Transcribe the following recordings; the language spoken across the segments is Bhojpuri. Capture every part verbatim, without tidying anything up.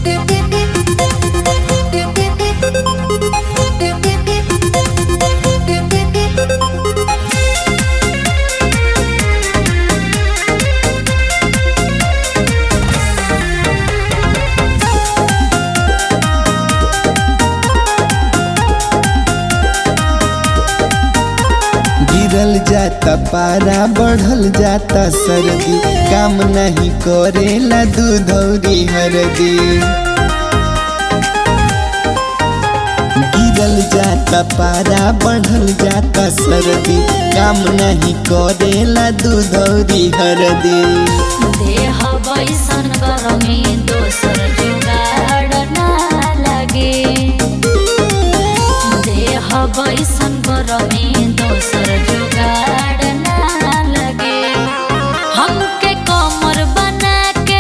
गिरल जाता पारा बढ़ल जाता सर्दी, काम नहीं करेला दूध औरी हरदी। गिरल जाता पारा बढ़ल जाता सर्दी, काम नहीं करेला दूध औरी हरदी। देह बैसन गरमी दोसर जुगाड़ ना लागे, देह बैसन गरमी दोसर जुगाड़ ना लगे। हमके कमर बना के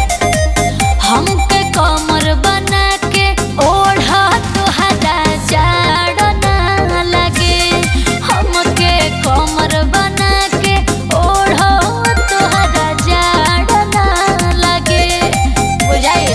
हमके कमर बना के ओढ़ा तुहरा जाड़ ना लगे। हमके कमर बना के ओढ़ा तुहरा जाड़ ना लगे। बुझाइए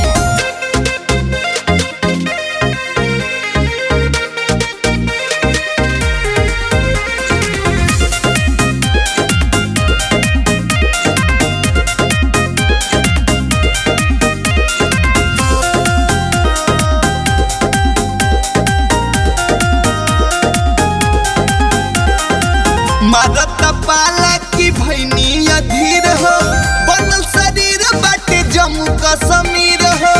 मारत पाला की भैनी अधीर हो, बनल शरीर बाटे जम्मू कश्मीर हो।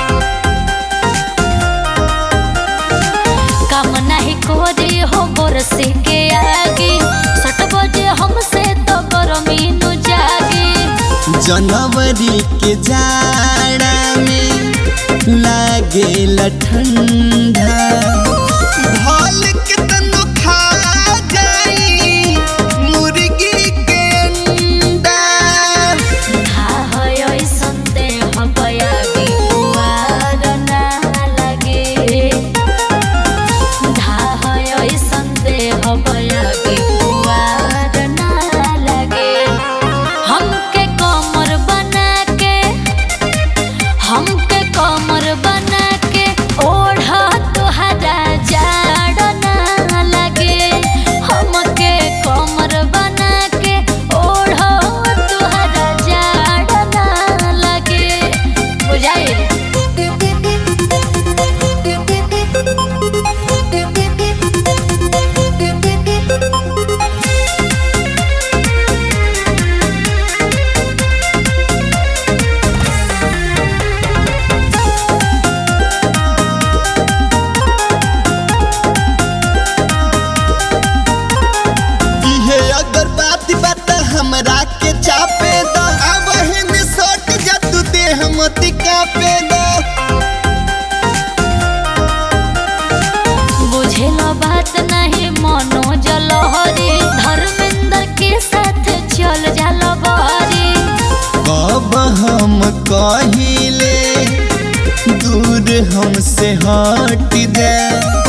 काम नहीं कोरी हो बरसे के आगे, सट बजे हमसे तो गरमी नु जागे। जनवरी के जाड़ा में लागे ठंडा, भल के तनु खा जाई मुर्गी के अंडा। धा है संते हपया की पुआर ना लगे, धा है संते हपया की पुआर ना लगे। हमके कमर बना के हमके कमर बना के ओढ़ा तुहरा जाड़ ना लगे। हमके कमर बना के ओढ़ा तुहरा जाड़ ना लगे। बुझाइए इहे अगर बात बात हमरा के चापे दो, अब हिन सट जा तू देह मत कापे दो। बुझेला बात नहीं मनोज लहरी, धर्मेंद्र के साथ चल जाला बहरी। कब हम कहिले दूर हमसे हट दे।